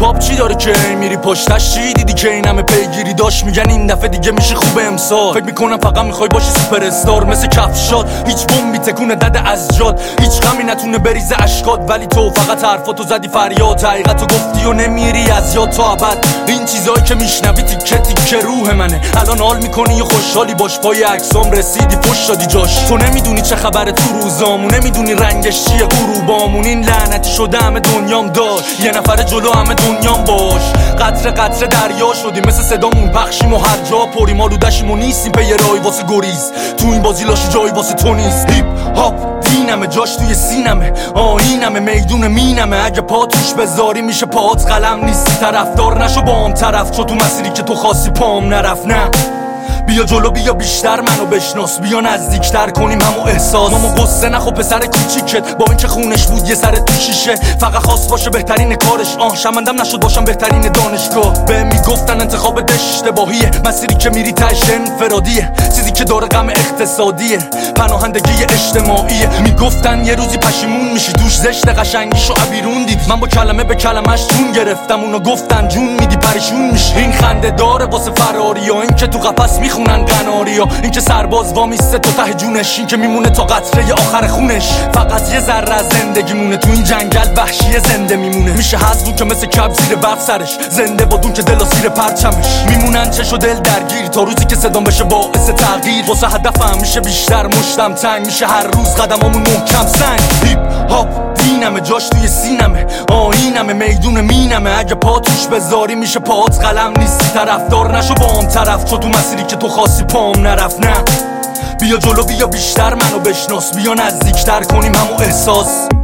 هیپ هاپ چی داره که میری پشتش؟ چی دیدی که این همه پیگیری داشت؟ میگن این دفعه دیگه میشه خوب امسال. فکر میکنم فقط میخوای باشی سوپر استار مثل کفشات، هیچ بمبی تکونه دده از جات، هیچ غمی نتونه بریزه اشکات، ولی تو فقط حرفاتو زدی فریاد، حقیقتو گفتی و نمیری از یاد تا ابد. این چیزایی که میشنوی تیکه تیکه روح منه، الان حال میکنی و خوشحالی باش، پای عکسام رسیدی پشت دادی جاش. تو نمیدونی چه خبره تو روزامون، نمیدونی رنگش چیه غروبامون. این لعنتی شده همه دنیام داشت، یه نفر جلو همه دنیام باش. قطره قطره دریا شدیم، مثل صدامون پخشیم و هر جا پریم، آلودشیم و نیستیم پی رای واسه گریز. تو این بازی لاش جایی واسه تو نیست. هیپ هاپ دینمه، جاش توی سینمه، آینمه، میدون مینمه. اگه پا توش بذاری میشه پات قلم، نیستی طرفدار نشو با هم طرف، چو تو مسیری که تو خواستی پام نرفت. نه بیا جلو، بیا بیشتر منو بشناس، بیا نزدیکتر کنیم همو احساس. ماما قصه نخو پسر کوچیکت، با اینکه خونش بود یه سر تو شیشه، فقط خواست باشه بهترین کارش. شمندم نشد باشم بهترین دانشگاه. به میگفتن انتخابت اشتباهیه، مسیری که میری تهش انفرادیه، چیزی که داره غم اقتصادیه، پناهندگی اجتماعیه. میگفتن یه روزی پشیمون میشی، توش زشت قشنگیشو عبیرون دید. من با کلمه به کلمش جون گرفتم، اونو گفتن جون میدی پریشون میشی. این خنده داره واسه فراریا، این که تو قفس میخونن قناریا، این که سرباز وامیسته تو ته جونش، این که میمونه تا قطره آخر خونش. فقط یه ذره از زندگی مونه، تو این جنگل وحشی زنده میمونه. میشه حذف که مثل کب زیر برف سرش، زنده بادون که دل زیر پرچمش. میمونن چش و دل درگیر تا روزی که صدام بشه باعث تغییر. واسه هدفم میشه بیشتر، مشتم تنگ میشه هر روز، قدمامون محکم سنگ. هیپ هاپ دینمه، جاش توی سینمه، آینمه، میدون مینمه. اگه پا توش بذاری میشه پات قلم، نیستی طرفدار نشو با هم طرف، چو تو مسیری که تو خواستی پام نرفت. نه بیا جلو، بیا بیشتر منو بشناس، بیا نزدیکتر کنیم همو احساس.